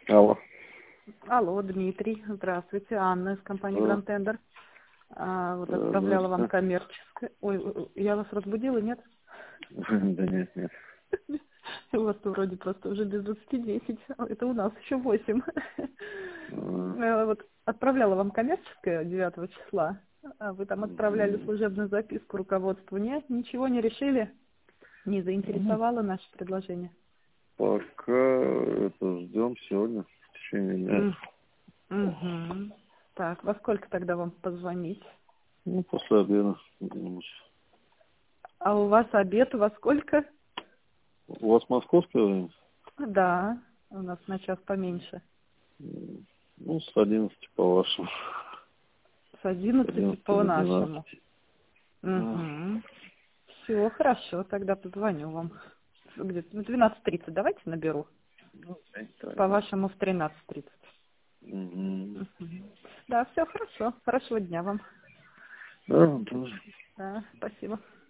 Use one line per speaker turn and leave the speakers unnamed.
Алло.
Алло, Дмитрий, здравствуйте, Анна из компании
Да,
Grand Tender. Вот
да,
отправляла вам
здравствуйте.
коммерческое. Ой, я вас разбудила, нет?
Да нет, нет.
У вас-то вроде просто уже без 20:10, это у нас еще 8.
А,
Вот отправляла вам коммерческое 9 числа, а вы там отправляли
м,
служебную записку руководству. Нет, ничего не решили? Не
ну,
заинтересовало наше предложение?
пока это ждем сегодня, в течение дня.
Угу. Так, во сколько тогда вам позвонить?
Ну, после обеда. где-нибудь.
А у вас обед во сколько?
У вас московское время?
Да, у нас на час поменьше.
Ну, с 11 по вашему.
С
С
11
11
по
до
нашему.
12. А,
Угу. Все, хорошо, тогда позвоню вам. Где-то в 12:30 давайте наберу.
ну, так,
По
да.
вашему в 13:30.
Мгм.
Мгм. Да, все хорошо. Хорошего дня вам.
Да, тоже.
Да, спасибо.